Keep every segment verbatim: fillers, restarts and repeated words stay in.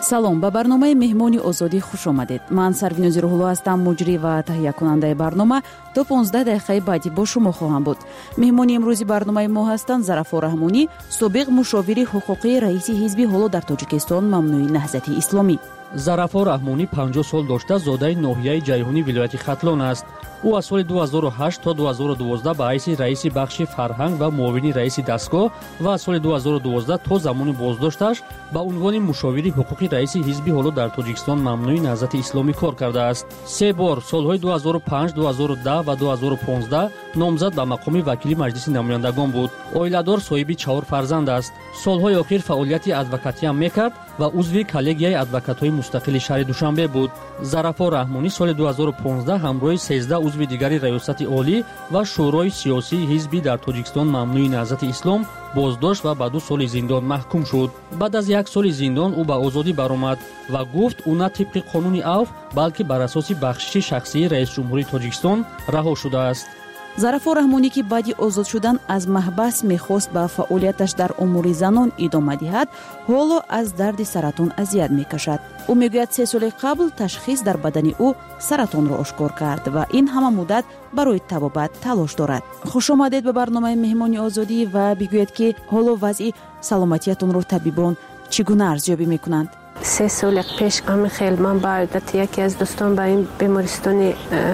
салом, ба барномаи меҳмони озодӣ хуш омадед. ман сарвинози рӯҳулло ҳастам, муҷрӣ ва таҳиякунандаи барнома. то понздаҳ дақиқаи баъдӣ бо шумо хоҳам буд. меҳмони имрӯзи барномаи мо ҳастанд Зарафор Раҳмонӣ, собиқ мушовири ҳуқуқии раиси ҳизби ҳоло дар Тоҷикистон мамнӯи наҳзати исломӣ. Зарафор Раҳмонӣ панҷоҳ сол дошта зодаи ноҳияи Ҷайҳунӣ вилояти Хатлон аст. ӯ аз соли ду ҳазору ҳашт то ду ҳазору дувоздаҳ ба ҳайси раиси бахши фарҳанг ва муовини раиси дастгоҳ ва аз соли ду ҳазору дувоздаҳ то замони боздошташ ба унвони мушовири ҳуқуқи раиси ҳизби ҳоло дар Тоҷикистон мамнӯи наҳзати исломӣ кор кардааст. се бор солҳои ду ҳазору панҷ, ду ҳазору даҳ ва ду ҳазору понздаҳ номзад ба мақоми вакили маҷлиси намояндагон буд. Оиладор, соҳиби чаҳор фарзанд аст. Солҳои охир фаъолияти адвокатиам мекард ва узви коллегияи адвокатҳои мустақили шаҳри Душанбе буд. Зарафор Раҳмонӣ соли ду ҳазору понздаҳ ҳамроҳи сездаҳ узви дигари раёсати олӣ ва шӯрои сиёсии ҳизби дар Тоҷикистон мамнӯи наҳзати ислом боздошт ва ба ду соли зиндон маҳкум шуд. Баъд аз як соли зиндон ӯ ба озодӣ баромад ва гуфт ӯ на тибқи қонуни авф, балки бар асоси бахшиши шахсии раисҷумҳурии Тоҷикистон раҳо шудааст. Зарафор Раҳмонӣ, ки баъди озод шудан аз маҳбас мехост ба фаъолияташ дар умури занон идома диҳад, ҳоло аз дарди саратон азият мекашад. ӯ мегӯяд се соли қабл ташхис дар бадани ӯ саратонро ошкор кард ва ин ҳама муддат барои табобат талош дорад. хушомадед ба барномаи меҳмони озодӣ ва бигӯед, ки ҳоло вазъи саломатиятонро табибон чӣ гуна арзёбӣ мекунанд? се соли пеш ҳамин хел ман ба одати яке аз дӯстон ба ин бемористони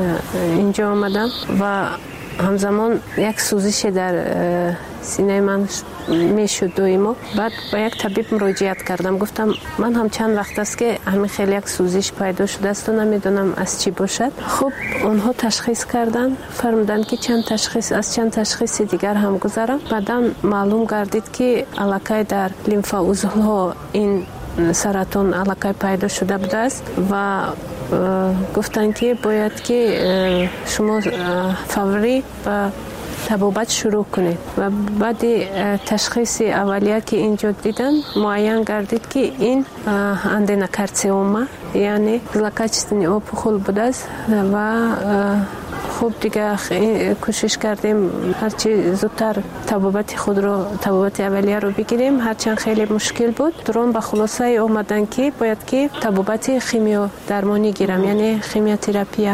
инҷо омадам ва ҳамзамон як сӯзише дар синаи ман мешуд доимо. Баъд ба як табиб муроҷиат кардам. Гуфтам ман ҳам чанд вақт аст ки ҳамин хел як сӯзиш пайдо шудаасту намедонам аз чӣ бошад. Хуб, онҳо ташхис карданд, фармуданд ки чанд ташхис аз чанд ташхиси дигар ҳам гузарам. баъдан маълум гардид ки аллакай дар лимфоузлҳо ин саратон аллакай пайдо шуда будааст ва гуфтанд ки бояд ки шумо фаврӣ ба табобат шурӯъ кунед. Ва баъди ташхиси аввалия ки инҷо дидан, муайян гардид ки ин аденокарциома, яъне злокачественный опухол будааст ва хуб дига кӯшиш кардем ҳарчи зудтар табобати худро табобати аввалияро бигирем, ҳарчанд хеле мушкил буд. турон ба хулосае омаданд ки бояд ки табобати химиодармонӣ гирам, яъне химиотерапия.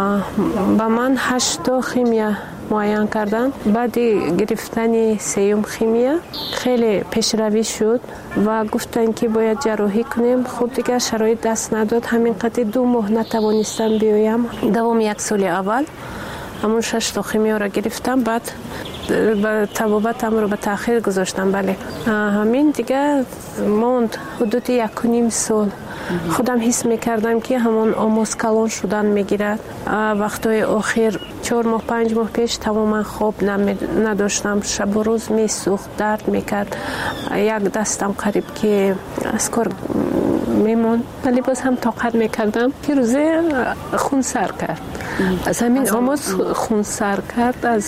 ба ман ҳашто химия муайян карданд. баъди гирифтани сеюм химия хеле пешравӣ шуд ва гуфтанд ки бояд ҷарроҳӣ кунем. худ дигар шароит даст надод, ҳамин қадри ду моҳ натавонистам биёям. давоми як соли аввал ҳамон шашто химиёро гирифтам, баъд табобатамро ба таъхир гузоштам. бале ҳамин дигар монд ҳудуди якуним сол. худам ҳис мекардам ки ҳамон омоз калон шудан мегирад. вақтҳои охир чор моҳ панҷ моҳ пеш тамоман хоб надоштам. шабу рӯз месӯхт, дард мекард. як дастам қариб ки аз кор мемонд, вале боз ҳам тоқат мекардам ки рӯзе хун сар кард. аз ҳамин омоз хун сар кард аз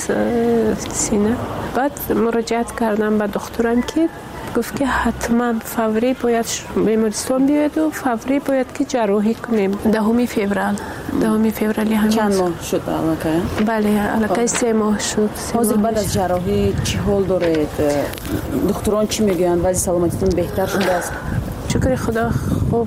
сина. баъд муроҷиат кардам ба духтурам ки гуфт ки ҳатман фаврӣ бояд бемористон биёеду фаврӣ бояд ки ҷарроҳӣ кунем. даҳуми феврал даҳуми феврали ҳамин чанд моҳ шуд аллакай? бале аллакай се моҳ шуд. ҳозир баъд аз ҷарроҳӣ чӣ ҳол доред? духтурон чӣ мегӯянд? вазъи саломатитон беҳтар шудааст? шукри худо хуб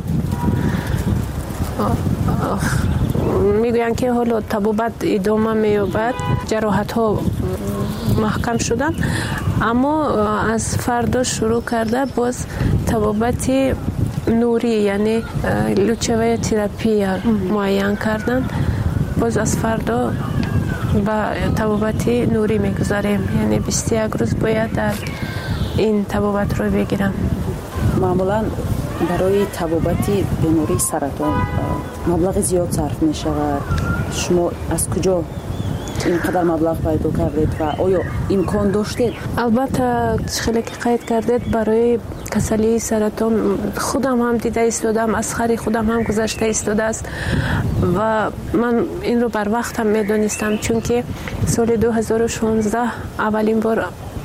мегӯянд ки ҳоло табобат идома меёбад, ҷароҳатҳо маҳкам шуданд, аммо аз фардо шурӯъ карда боз табобати нурӣ, яъне лучевая терапия муайян карданд. боз аз фардо ба табобати нурӣ мегузарем, яъне бисту як рӯз бояд дар ин табобатро бигирам. маъмулан барои табобати бемории саратон маблағи зиёд сарф мешавад. шумо аз куҷо ин қадар маблағ пайдо кардед ва оё имкон доштед? албатта, хеле ки қайд кардед, барои касалии саратон худам ҳам дида истодам, аз хари худам ҳам гузашта истодааст ва ман инро барвақт ҳам медонистам, чунки соли ду ҳазору шонздаҳ аввалин бор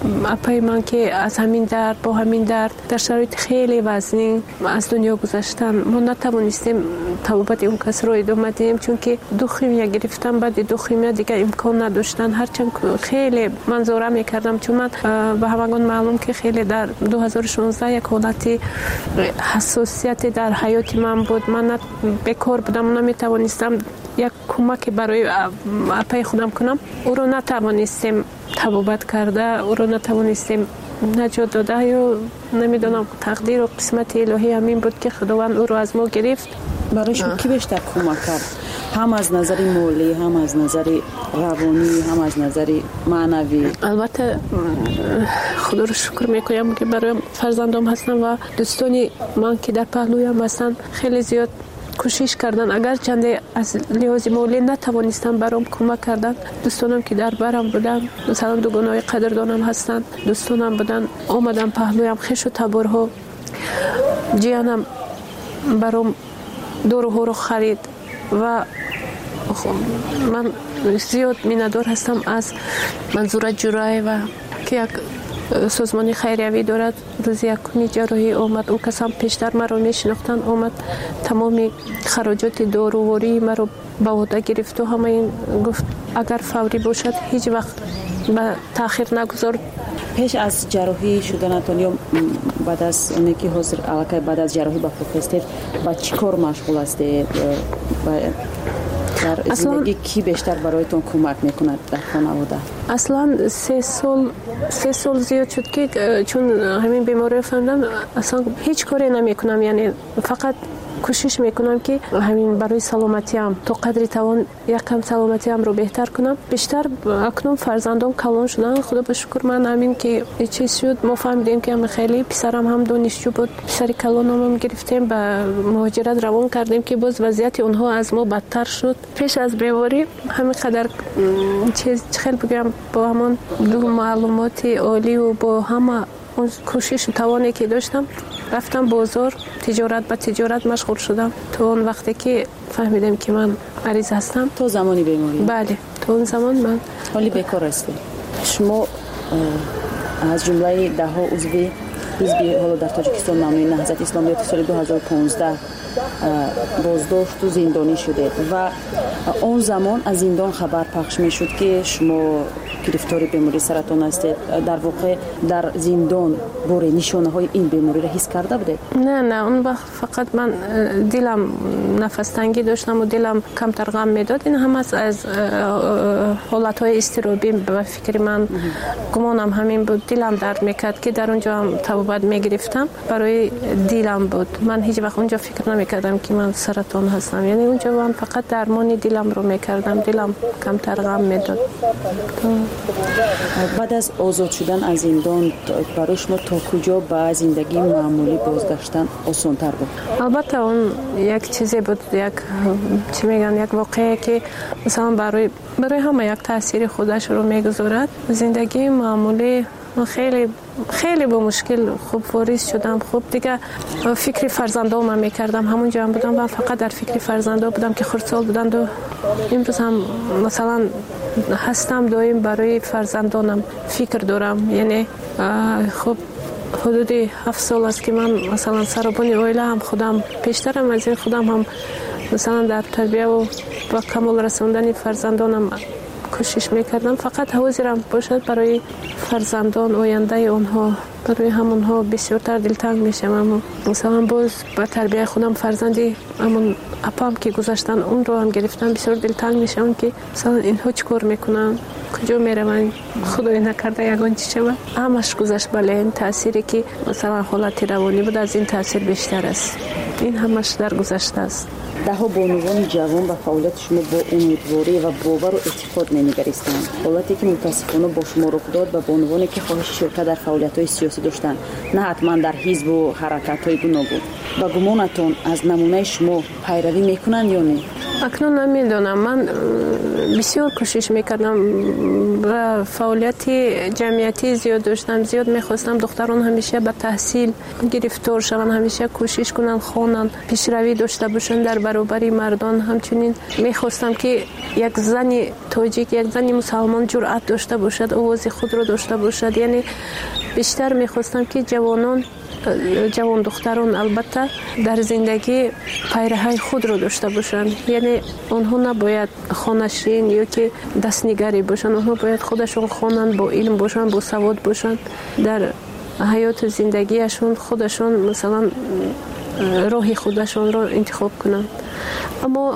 اپای من که از همین درد با همین درد در شرایط خیلی وزنی از دنیا گذشتن، ما نتوانستیم توبت اون کس رو ادامه دهیم چون که دو خیمیا گرفتم. بعد دو خیمیا دیگه امکان نداشتن، هرچند خیلی منظوره میکردم چون من به همگان معلوم که خیلی در دو هزار و شانزده یک حالتی حساسیت در حیات من بود. من بیکار بودم، نمیتوانستم یک کمک برای اپای خودم کنم. او رو نتوانستیم توبت کرده، او رو نتوانستیم نجات داده. یا نمیدونم تقدیر و قسمت الهی همین بود که خداوند او رو از ما گرفت. برای شما کی بیشتر کمک کرد؟ هم از نظر مالی، هم از نظر روانی، هم از نظر معنوی؟ البته خدا رو شکر میکنم که برای فرزندام هستن و دوستانی من که در پهلویم هستن خیلی زیاد کوشش کردن. اگر چنده از لحاظ مالی نتوانستم برام کمک کردن، دوستانم که در برم بودن، مثلا دوگانای قدردانم هستن، دوستانم بودن آمدن پهلویم، خش و تبرها جیانم برام دورو رو خرید و من زیاد میندار هستم از منظور جرای و که یک سازمان خیریوی دارد. روز یکمی جراحی آمد، او کسان پیشتر مرا میشناختن، آمد تمامی خراجات داروواری مرا به عهده گرفت و همه این گفت اگر فوری باشد هیچ وقت به تاخیر نگذار. پیش از جراحی شدنتون یا بعد از اونی که حاضر علاقه بعد از جراحی با پروفستید با چی کار مشغول هستید؟ در زندگی کی بیشتر برایتون کمک میکند در خانواده؟ اصلا سه سال سه سال زیاد شد که چون همین بیماری فهمیدم اصلا هیچ کاری نمیکنم، یعنی فقط کوشش میکنم که همین برای سلامتیم تا قدری توان یکم سلامتیم رو بهتر کنم. بیشتر اکنون فرزندان کلان شدن، خدا به شکر. من همین که چیز شد ما فهمیدیم که هم خیلی پسرم هم دانشجو بود، پسری کلانم هم گرفتیم به مهاجرت روان کردیم که باز وضعیت اونها از ما بدتر شد. پیش از بیماری همین قدر چیز خیلی بگم با همون دو معلومات عالی و با همه اون کوشش و توانی که داشتم رفتم بازار، تجارت به تجارت مشغول شدم تا اون وقتی که فهمیدم که من مریض هستم. تو زمانی بیماری؟ بله، تو اون زمان من حالی بیکار هستی. شما از جمله ده ها عضوی حزب حالا در تاجیکستان نامی نهضت اسلامیات سال دو هزار و پانزده بازداشت و زندانی شده و اون زمان از زندان خبر پخش می شد که شما گرفتار بیماری سرطان هستید. در واقع در زندان بار نشانه های این بیماری را حس کرده بودید؟ نه نه، اون وقت فقط من دلم نفس تنگی داشتم و دلم کمتر غم میداد. این هم از از حالت های اضطرابی به فکر من گمانم همین بود. دلم درد میکرد که در اونجا هم توبت میگرفتم، برای دلم بود. من هیچ وقت اونجا فکر نمیکردم که من سرطان هستم، یعنی اونجا من فقط درمان دلم رو میکردم، دلم کمتر غم میداد. بعد از آزاد شدن از زندان برای شما تا کجا به زندگی معمولی بازگشتن آسان‌تر بود؟ البته اون یک چیزی بود، یک چی میگن یک واقعه که مثلا برای برای همه یک تاثیر خودش رو میگذارد. زندگی معمولی من خیلی خیلی با مشکل خوب واریز شدم. خوب دیگه فکر فرزندام میکردم، همونجا هم بودم و فقط در فکر فرزندا بودم که خردسال بودند و امروز هم مثلا هستم دائم برای فرزندانم فکر دارم. یعنی خب حدودی هفت سال است که من مثلا سربانی اویله هم خودم پیشترم از این خودم هم مثلا در تربیه و با کمال رسوندن فرزندانم کوشش میکردم. فقط حاضرم باشد برای فرزندان آینده اونها، برای همونها بسیارتر دلتنگ میشم. اما مثلا باز با تربیه خودم فرزندی همون اپام که گذاشتن اون رو هم گرفتم، بسیار دلتنگ میشم که مثلا اینها چی کار میکنن، کجا میروند، خدای نکرده یگان چی شود. همش گذشت. بله این تأثیری که مثلا حالت روانی بود از این تأثیر بیشتر است. این همش در گذشته است. ده ها بانوان جوان به فعالیت شما با امیدواری و باور و اعتقاد می‌نگریستند. حالتی که متاسفانه با شما رخ داد به بانوانی که خواهش شرکت در فعالیت‌های سیاسی داشتند، نه حتما در حزب و حرکت‌های گوناگون. با گمانتون از نمونه شما پیروی میکنند یا نه؟ اکنون نمیدونم. من بسیار کوشش میکردم و فعالیت جمعیتی زیاد داشتم. زیاد میخواستم دختران همیشه به تحصیل گرفتار شوند، همیشه کوشش کنن خوانن، پیشروی داشته باشن در برابر مردان. همچنین میخواستم که یک زن تاجیک، یک زن مسلمان جرأت داشته باشد، آواز خود را داشته باشد. یعنی بیشتر میخواستم که جوانان جوان دختران البته در زندگی پیرهی خود را داشته باشند. یعنی آنها نباید خانشین یا که دستنگری باشند، آنها باید خودشون خوانند، با علم باشند، با سواد باشند، در حیات زندگیشون خودشون مثلا راه خودشون را انتخاب کنند. اما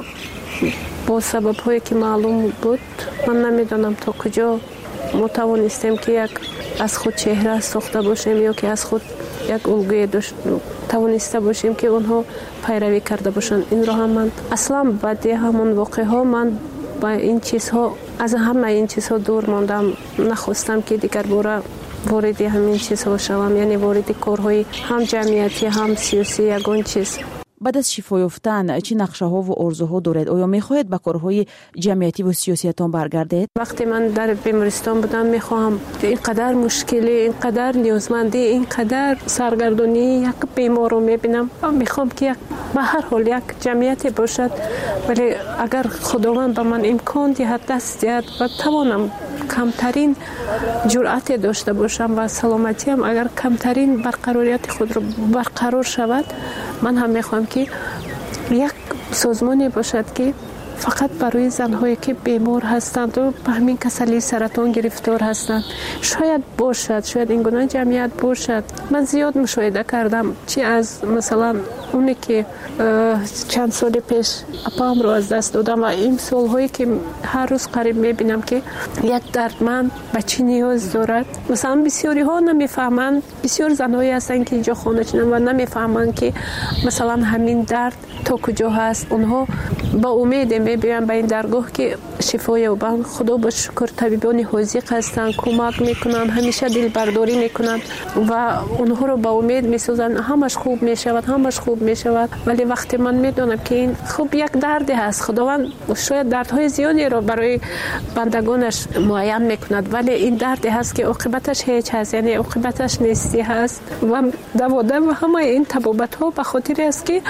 با سبب هایی که معلوم بود، من نمیدانم تا کجا ما توانستیم که یک از خود چهره ساخته باشیم یا که از خود یک الگوی داشت توانسته باشیم که اونها پیروی کرده باشن. این را هم من اصلا بعد همون واقعه ها من با این چیزها از همه این چیزها دور ماندم. نخواستم که دیگر باره وارد همین چیزها شوم، یعنی وارد کارهای هم جمعیتی هم سیاسی یگان چیز. بعد از شفا یافتن چه نقشه ها و آرزوها دارید؟ آیا میخواهید به کارهای جمعیتی و سیاسیتان برگردید؟ وقتی من در بیمارستان بودم میخواهم اینقدر مشکلی، اینقدر نیازمندی، اینقدر سرگردانی یک بیمار رو میبینم، میخوام که یک به هر حال یک جمعیتی باشد، ولی اگر خداوند به من امکان دهد، دست دهد و توانم کمترین جرأت داشته باشم و سلامتیم اگر کمترین برقراریت خود رو برقرار شود، من هم میخوام که یک سازمانی باشد که فقط برای زنهایی که بیمار هستند و به همین کسلی سرطان گرفتار هستند شاید باشد، شاید این گونه جمعیت باشد. من زیاد مشاهده کردم، چی از مثلا اونی که چند سال پیش اپام رو از دست دادم و این سالهایی که هر روز قریب میبینم که یک دردمند به چی نیاز دارد. مثلا بسیاری ها نمیفهمند، بسیار زنهایی هستند که اینجا خانه چنن و نمیفهمند که مثلا همین درد تا کجا هست. اونها با امید میبینن به این درگاه که شفا یابن. خدا با شکر طبیبان حاذق هستن، کمک میکنن، همیشه دل برداری میکنن و اونها رو با امید میسازن همش خوب میشود، همش خوب میشود. ولی وقتی من میدونم که این خوب یک دردی هست، خداوند شاید دردهای زیادی رو برای بندگانش معین میکند، ولی این دردی هست که عاقبتش هیچ هست، یعنی عاقبتش نیستی هست و دواده و همه این طبابت ها به خاطر است که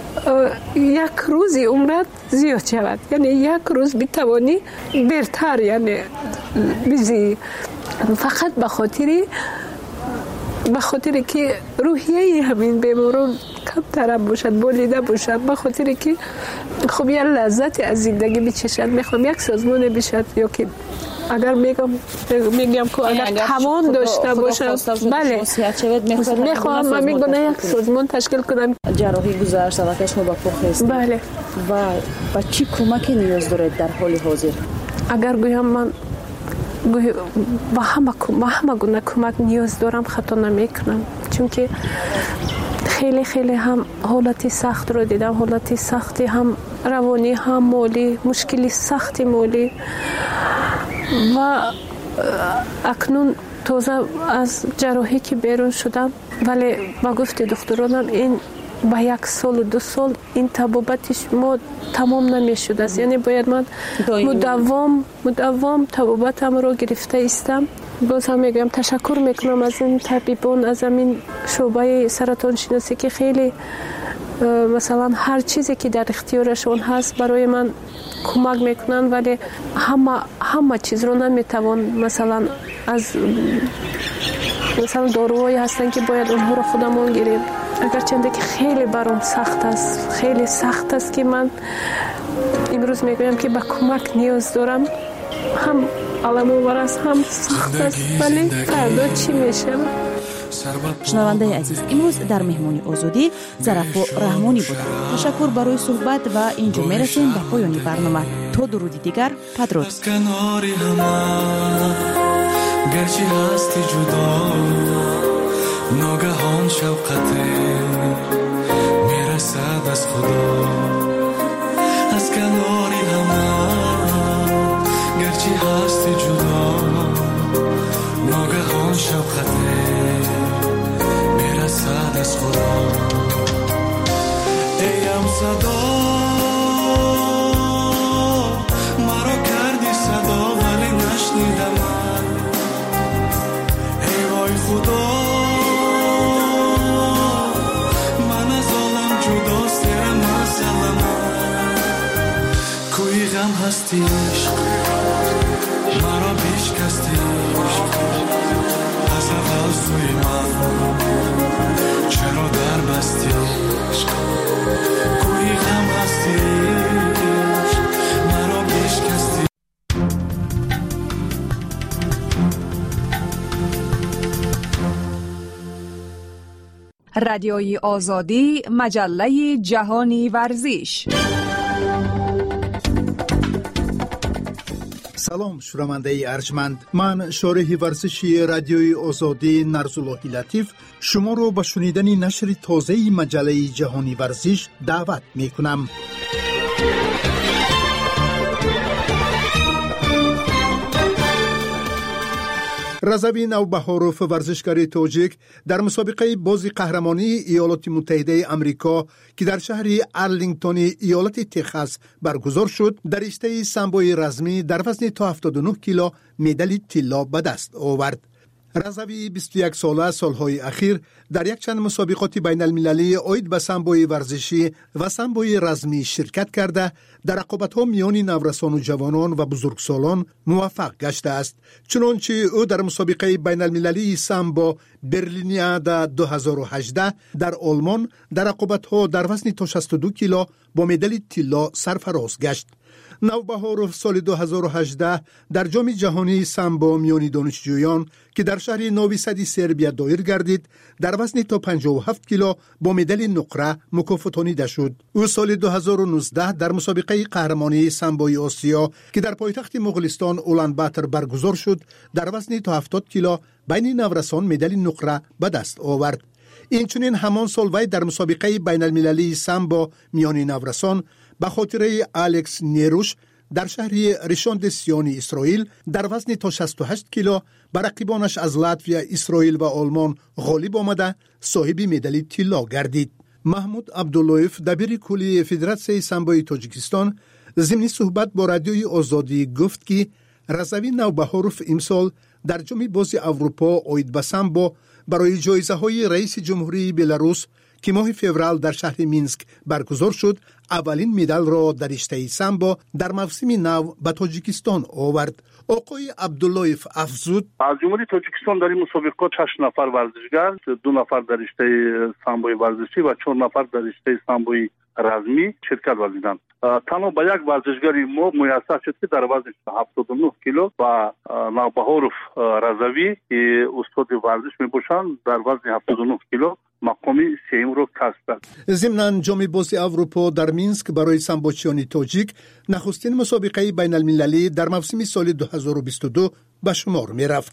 یک روزی عمرت زیاد شود، یعنی یک روز بتوانی بهتر یعنی بیزی، فقط به خاطر به خاطر که روحیه همین بیماران کمتر باشد، بولیده باشد، به خاطر که خب یه لذت از زندگی بچشد. میخوام یک سازمان بشد یا که اگر میگم میگم که اگر توان داشته باشم، بله میخوام من میگم یک سازمان تشکیل کنم. جراحی گذشته و شما با پخست، بله، و با چی کمکی نیاز دارید در حال حاضر؟ اگر گویم من با همه با همه گونه کمک نیاز دارم خطا نمیکنم، چون که خیلی خیلی هم حالتی سخت رو دیدم، حالتی سختی هم روانی هم مالی، مشکلی سختی مالی و اکنون تازه از جراحی که بیرون شدم، ولی با گفت دکترانم این با یک سال و دو سال این طبابتش ما تمام نمیشد است، یعنی باید من مداوم مداوم طبابتم رو گرفته استم. باز هم میگم تشکر میکنم از این طبیبان، از این شعبه سرطان شناسی که خیلی مثلا هر چیزی که در اختیارشون هست برای من کمک میکنن، ولی همه همه چیز رو نمیتوان مثلا از مثلا داروهایی هستن که باید اونها رو خودمون گیریم. اگرچه که خیلی برام سخت است، خیلی سخت است که من امروز میگویم که به کمک نیاز دارم، هم علم و ورس هم سخت است، ولی فردا چی میشه؟ شنونده عزیز، امروز در مهمانی آزادی ظرفا رحمانی بودند. تشکر برای صحبت و اینجا میرسیم به پایان برنامه. تا درودی دیگر، بدرود. گرچه هستی جدا ناگهان شوقت میرسد از خدا از کناری همه. گرچه هستی جدا ناگهان شوقت میرسد از خدا. ایم صدا رادیوی آزادی، مجله جهانی ورزش. سلام شنونده ارجمند، من شارح ورزشی رادیوی آزادی نرزاللهی لطیف شما رو به شنیدن نشر تازه مجله جهانی ورزش دعوت می کنم. رضوی نوبهاروف ورزشکار تاجیک در مسابقه بازی قهرمانی ایالات متحده آمریکا که در شهر ارلینگتون ایالت تگزاس برگزار شد، در رشته سامبوی رزمی در وزن تا هفتاد و نه کیلو مدال طلا به دست آورد. رضوی بیست و یک ساله سالهای اخیر در یک چند مسابقات بین المللی عاید به سامبوی ورزشی و سامبوی رزمی شرکت کرده در رقابت‌ها میان نورسان و جوانان و بزرگسالان موفق گشته است. چنانچه او در مسابقه بین المللی سامبو برلینیادا دو هزار و هجده در آلمان در رقابت‌ها در وزن تا شصت و دو کیلو با مدال طلا سرفراز گشت. نوبهاروف سال دو هزار و هجده در جام جهانی سامبو میان دانشجویان که در شهر نوی سد سربیا دایر گردید در وزن تا پنجاه و هفت کیلو با مدال نقره مکافاتانیده شد. او سال دو هزار و نوزده در مسابقه قهرمانی سامبوی آسیا که در پایتخت مغولستان اولانباتر برگزار شد در وزن تا هفتاد کیلو بین نورسان مدال نقره به دست آورد. اینچنین همان سال وی در مسابقه بین المللی سامبو میان نورسان به خاطر الکس نیروش در شهر ریشان سیانی اسرائیل در وزن تا شصت و هشت کیلو بر رقیبانش از لاتویا، اسرائیل و آلمان غالب آمده صاحب مدال طلا گردید. محمود عبداللهیف دبیر کلی فدراسیون سامبوی تاجیکستان ضمن صحبت با رادیوی آزادی گفت که رضوی نوبهاروف امسال در جام بازی اروپا عاید به سامبو برای جایزه های رئیس جمهوری بلاروس که ماه فوریه در شهر مینسک برگزار شد اولین مدال را در رشته سامبو در موسم نو به تاجیکستان آورد. آقای عبداللهیف افزود: از جمهوری تاجیکستان در این مسابقات شش نفر ورزشگر، دو نفر در رشته سامبوی ورزشی و چهار نفر در رشته سامبوی رزمی شرکت ورزیدند. تنها با یک ورزشگری ما میسر شد که در وزن هفتاد و نه کیلو و نوبهاروف رضوی که استاد ورزش میباشند در وزن هفتاد و نه کیلو مقامی سوم را کسب کرد. ضمن جام بازی اروپا در مینسک برای سامبوچیان تاجیک نخستین مسابقه بین المللی در موسم سال دو هزار و بیست و دو به شمار می رفت.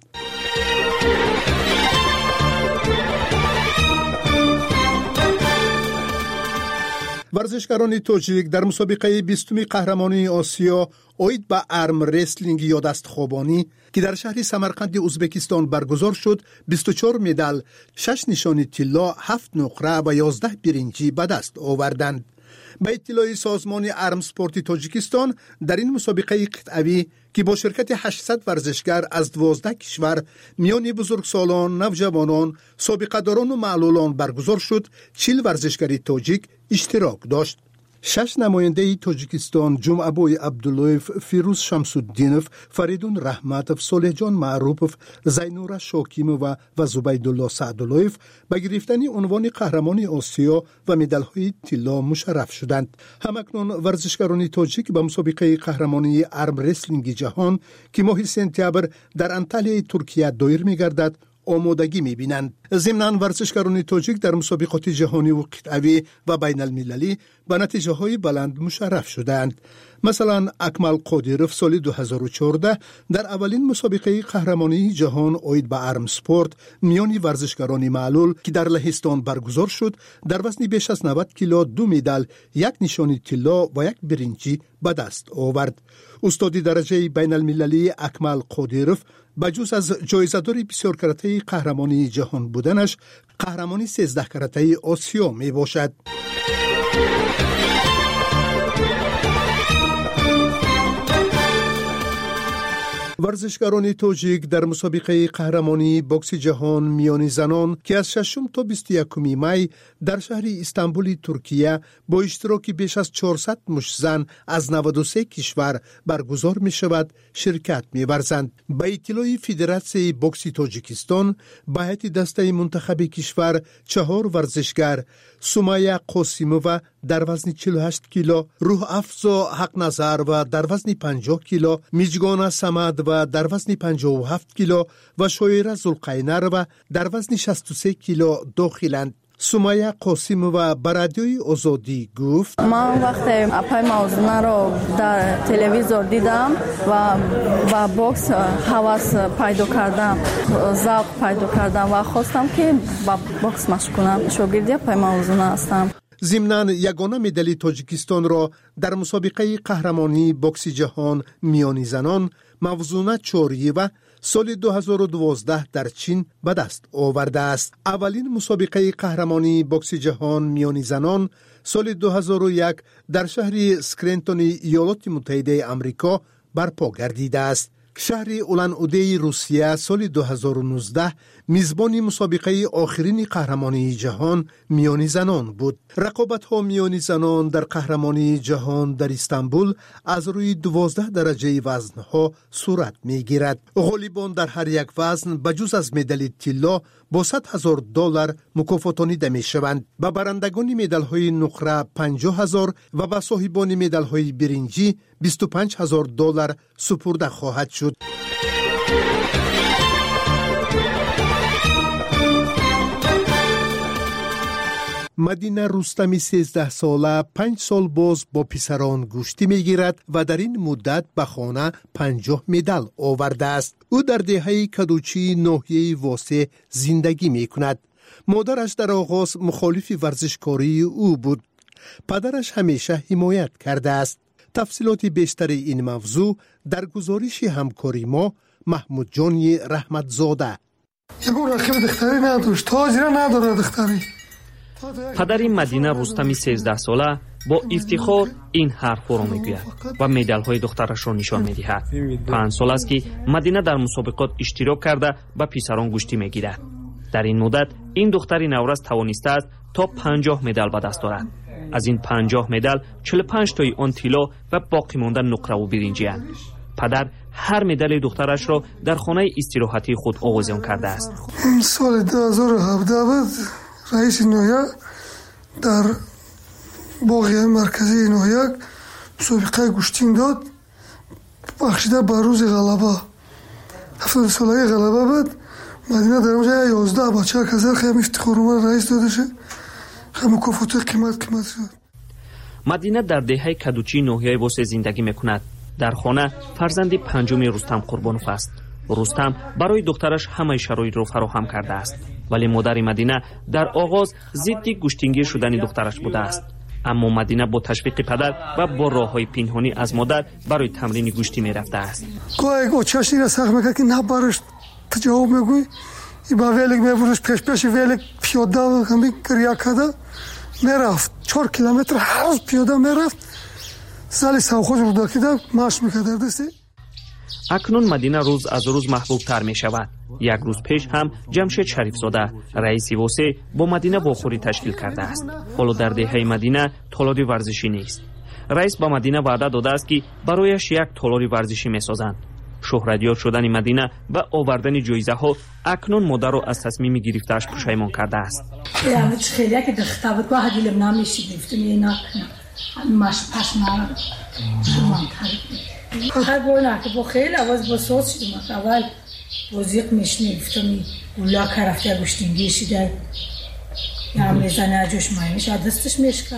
ورزشکاران تاجیک در مسابقه بیستم قهرمانی آسیا عاید به ارم رسلینگ یا دستخوابانی که در شهر سمرقند ازبکستان برگزار شد بیست و چهار مدال، شش نشان طلا، هفت نقره و یازده برنجی به دست آوردند. به اطلاع سازمان ارم سپورت تاجیکستان در این مسابقه قطعی که با شرکت هشتصد ورزشگر از دوازده کشور میان بزرگسالان، نوجوانان، سابقه داران و معلولان برگزار شد، چهل ورزشکار تاجیک اشتراک داشت. شش نماینده تاجیکستان جمعه‌بای عبداللهیف، فیروز شمس‌الدینوف، فریدون رحمتوف، صالح جان معروفوف، زینورا شاکیموف و زبیدالله سعداللهیف به گرفتن عنوان قهرمان آسیا و مدال‌های طلا مشرف شدند. همکنون ورزشکاران تاجیک به مسابقه قهرمانی ارم رسلینگ جهان که ماه سپتامبر در انطالیای ترکیه دایر می‌گردد آمادگی می‌بینند. ضمناً ورزشکاران تاجیک در مسابقات جهانی و قطعی و بین المللی به نتیجه‌های بلند مشرف شدند. مثلا اکمل قادیروف سال دو هزار و چهارده در اولین مسابقه قهرمانی جهان عاید به ارم سپورت میان ورزشکاران معلول که در لهستان برگزار شد در وزن بیش از نود کیلو دو مدال، یک نشان طلا و یک برنجی به دست آورد. استاد درجه بین المللی اکمل قادیروف بجز از جایزه‌دار بسیار کرته قهرمانی جهان بودنش، قهرمانی سیزده کرته آسیا می باشد. ورزشکاران تاجیک در مسابقه قهرمانی بوکس جهان میان زنان که از ششم تا بیست و یکم می در شهر استانبول ترکیه با اشتراک بیش از چهارصد مش زن از نود و سه کشور برگزار می شود شرکت می ورزند. به اطلاع فدراسیون بوکس تاجیکستان به هیئت دسته منتخب کشور چهار ورزشگر سومایه قاسیمووا در وزن چهل و هشت کیلو، روح افزا حق نظر و در وزن پنجاه کیلو، میجگان سمد و در وزن پنجاه و هفت کیلو و شایره زلقینر و در وزن شصت و سه کیلو داخلند. سمیه قاسم و به رادیوی آزادی گفت من وقتی اپای موزونه رو در تلویزیون دیدم و با بوکس هوس پیدا کردم، ذوق پیدا کردم و خواستم که با بوکس مشغول کنم. شاگرد اپای موزونه هستم. ضمناً یگانه مدال تاجیکستان را در مسابقه قهرمانی بوکس جهان میانی زنان موزونه چوری و سال دو هزار و دوازده در چین به دست آورده است. اولین مسابقه قهرمانی بوکس جهان میانی زنان سال دو هزار و یک در شهر سکرنتون ایالات متحده آمریکا برپا گردیده است. شهر اولان اودهی روسیه سال دو هزار و نوزده میزبان مسابقه آخرین قهرمانی جهان میانی زنان بود. رقابت ها میانی زنان در قهرمانی جهان در استانبول از روی دوازده درجه وزن ها صورت می گیرد. غالبان در هر یک وزن بجز از مدال طلا با صد هزار دلار مکافاتانیده می شوند. به برندگان مدال های نقره پنجاه هزار و به صاحبان مدال های برنجی بیست و پنج هزار دلار سپرده خواهد شد. مدینه رستمی سیزده ساله پنج سال باز با پسران گوشتی می گیرد و در این مدت به خانه پنجاه مدال آورده است. او در دهه کدوچی ناحیه واسه زندگی می کند. مادرش در آغاز مخالف ورزشکاری او بود. پدرش همیشه حمایت کرده است. تفصیلات بیشتر این موضوع در گزارش همکاری ما محمود جانی رحمتزاده. یگو رقیب دختری نداشت، تاجر نداره دختری. پدر مدینه رستمی سیزده ساله با افتخار این حرف‌ها را میگوید و مدال‌های دخترش را نشان می‌دهد. پنج سال است که مدینه در مسابقات اشتراک کرده و پسران گوشتی می‌گیرد. در این مدت این دختری نورس توانسته است تا پنجاه مدال به دست آورد. از این پنجاه مدال چهل و پنج تای آن طلا و باقی مانده نقره و برنجی است. پدر هر مدال دخترش را در خانه استراحتی خود آویزان کرده است. سال دو هزار و هفده بود رئیس نویاک در باغی مرکزی نویاک مسابقه گوشتین داد، بخشیده به روز غلبه. هفتاد سالگی غلبه بود. مدینه در اونجا یازده بچه کزر خیلی افتخار اومد رئیس داده شد. خیلی مکافات قیمت قیمت شد. مدینه در دهه کدوچی ناحیه واسه زندگی میکند. در خانه فرزند پنجم رستم قربانوف است. رستم برای دخترش همه شرایط را فراهم کرده است، ولی مادر مدینه در آغاز ضد گوشتینگیر شدن دخترش بوده است. اما مدینه با تشویق پدر و با راههای پنهانی از مادر برای تمرین گوشتی میرفته است. گاهی گوچه‌اش را سخت میکرد که نبرش جواب میگوی ای با ویلک میبرش پیش پیش ویلک پیاده و کمی کریا کرده میرفت چهار کیلومتر هر روز پیاده میرفت. سالی سوخوش رو داکیده ماش میکرد دستی. اکنون مدینه روز از روز محبوب تر می شود. یک روز پیش هم جمشید شریف زاده رئیس واسه با مدینه واخوری تشکیل کرده است. حالا در دهه مدینه تالاری ورزشی نیست. رئیس با مدینه وعده داده است که برایش یک تالاری ورزشی می سازند. شهرتیاب شدن مدینه و آوردن جایزه ها اکنون مادر را از تصمیم گرفته‌اش پشیمان کرده است. یعنی خیلی که دختر بود که دیلم نمی‌شید گفتم اینا ماش پاش ما شما تعریف هر بار که با خیلی آواز با صوت شدم اول وزیق میشنی گفتم اولا کرفته گوشتینگی شده یا میزنه جوش مایش دستش میشکرم.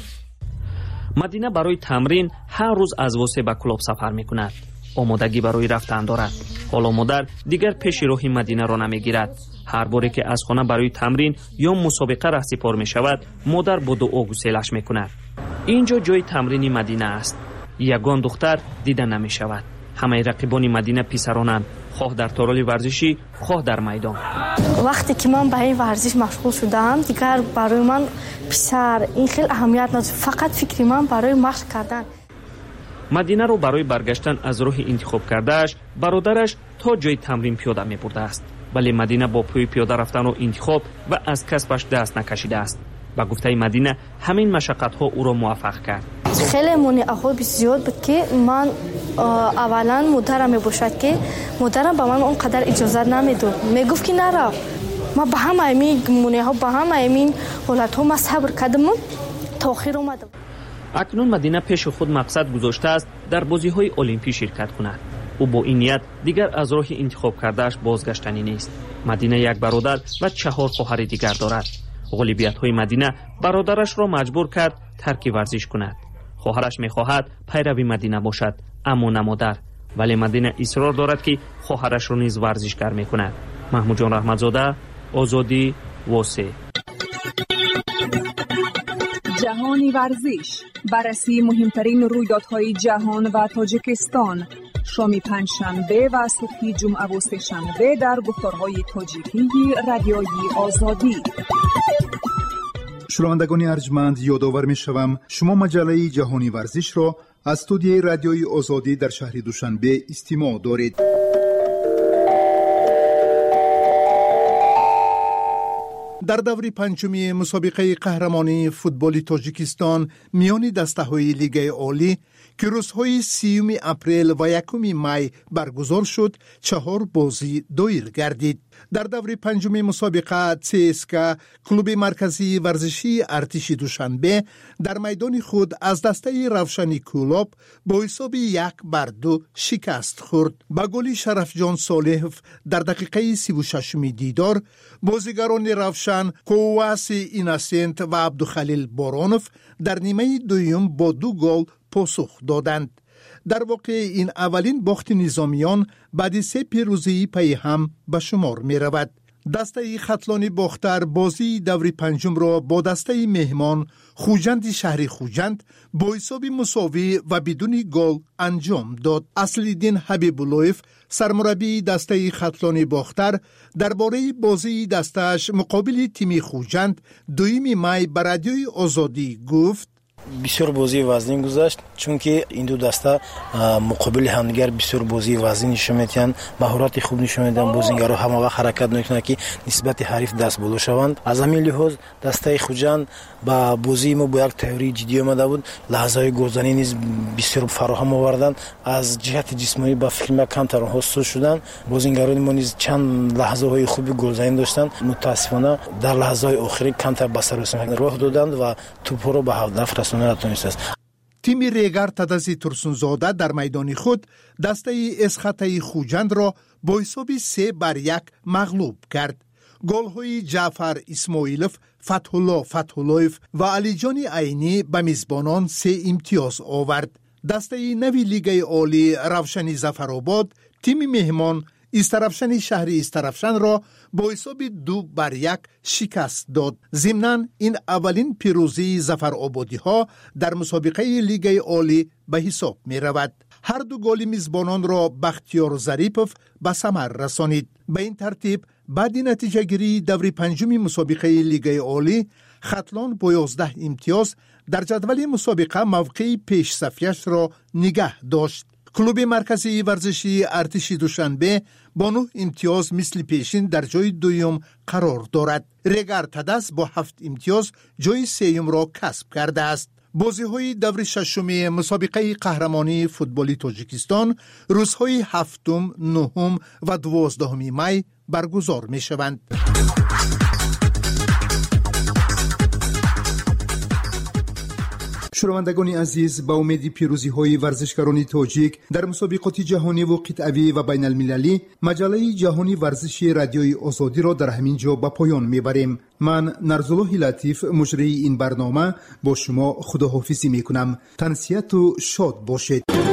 مدینه برای تمرین هر روز از واسه به کلوب سفر میکند. آمادگی برای رفتن دارد. حالا مادر دیگر پیش راهی مدینه را نمیگیرد. هر باری که از خانه برای تمرین یا مسابقه رهسپار می شود مادر با دعا گسیلش می کند. اینجا جای تمرین مدینه است. یگان دختر دیده نمی شود. همه رقیبان مدینه پسرانند، خواه در تالار ورزشی خواه در میدان. وقتی که من به این ورزش مشغول شدم دیگر برای من پسر این خیلی اهمیت نداشت. فقط فکر من برای مشق کردن. مدینه رو برای برگشتن از راه انتخاب کردهش برادرش تا جای تمرین پیاده می برده است. ولی مدینه با پای پیاده رفتن و انتخاب و از کسبش دست نکشیده است. با گفته مدینه همین مشقت ها او را موفق کرد. خیلی مانع‌ها بسیار بود که من اولا مادرم میباشد که مادرم به من اونقدر اجازه نمیداد. میگفت که نرو. ما به همه این مانع‌ها به همه این حالت‌ها ما صبر کردم تا آخر اومدم. اکنون مدینه پیش خود مقصد گذاشته است در بازی‌های المپی شرکت کند. او با این نیت دیگر از راه انتخاب کردهش بازگشتنی نیست. مدینه یک برادر و چهار خواهر دیگر دارد. غالبیت‌های مدینه برادرش را مجبور کرد ترک ورزش کند. خواهرش می‌خواهد پیروی مدینه باشد، اما نه مادر. ولی مدینه اصرار دارد که خواهرش را نیز ورزشگر می‌کند. محمود جان رحمتزاده، آزادی، واسه. جهانی ورزش، بررسی مهمترین رویدادهای جهان و تاجیکستان، شام پنجشنبه و صبح جمعه و سه‌شنبه در گفتارهای تاجیکی رادیویی آزادی. شنوندگان ارجمند، یادآور می‌شوم شما مجله جهانی ورزش را از استودیوی رادیویی آزادی در شهر دوشنبه استماع دارید. در دور پنجمی مسابقه قهرمانی فوتبال تاجیکستان میان دسته‌های لیگ عالی که روزهای سیوم اپریل و یکم می برگزار شد، چهار بازی دایر گردید. در دور پنجمی مسابقه سی اس کے کلوب مرکزی ورزشی ارتش دوشنبه در میدان خود از دسته روشنی کولاب با حساب یک بر دو شکست خورد. با گل شرف جان صالح در دقیقه سی و ششم دیدار، بازیگران روشن کوواس ایناسنت و عبدالخلیل بارانوف در نیمه دوم با دو گل پاسخ دادند. در واقع این اولین باخت نظامیان بعد سه پیروزی پی هم به شمار می رود. دسته خطلان باختر بازی دور پنجم را با دسته مهمان خوجند شهر خوجند با حساب مساوی و بدون گل انجام داد. اصلالدین حبیب‌اللهیف سرمربی دسته خطلان باختر درباره بازی دستش مقابل تیم خوجند دویم می بر رادیوی آزادی گفت: بسیار بازی وزنی گذشت، چون که این دو دسته مقابل همدیگر بسیار بازی وزنی نشون میدن، مهارت خوب نشون میدن. بازیگرها همه وقت حرکت میکنن که نسبت حریف دست بالا شوند. از همین لحاظ دسته خوجند با بازی ما با یک تئوری جدی آمده بود. لحظه‌های گلزنی نیز بسیار فراهم آوردن. از جهت جسمانی با فکر ما کم تر حاصل شدن. بازیگران ما نیز چند لحظه های خوبی گلزنی داشتن. متاسفانه در لحظه های آخری کم تر به سر راه دادند و توپ را به هدف رساندند. تیم ریگر تدزی ترسونزاده در میدان خود دسته اسخطه خوجند را با حساب سه بر یک مغلوب کرد. گل‌های جعفر اسماعیلوف، فتح‌الله فتح‌اللهیف و علی جان عینی به میزبانان سه امتیاز آورد. دسته نوی لیگ عالی روشنی ظفرآباد تیم مهمان استرفشن شهر استرفشن را با حساب دو بر یک شکست داد. ضمناً این اولین پیروزی ظفرآبادی ها در مسابقه لیگ عالی به حساب می رود. هر دو گل میزبانان را بختیار ظریفوف به ثمر رسانید. به این ترتیب بعد نتیجه گیری دور پنجمی مسابقه لیگ عالی، خطلان با یازده امتیاز در جدول مسابقه موقع پیش صفیش را نگه داشت. کلوب مرکزی ورزشی ارتش دوشنبه با نه امتیاز مثل پیشین در جای دوم قرار دارد. ریگر تدس با هفت امتیاز جای سوم را کسب کرده است. بازی‌های دور ششمی مسابقه قهرمانی فوتبال تاجیکستان روزهای هفتم، نهم و دوازدهم می برگزار می‌شوند. شنوندگان عزیز، با امید پیروزی های ورزشکاران تاجیک در مسابقات جهانی و قطعی و بین المللی، مجله جهانی ورزشی رادیوی آزادی را در همین جا به پایان میبریم. من نرزالله لطیف مجری این برنامه با شما خداحافظی میکنم. تنسیت و شاد باشید.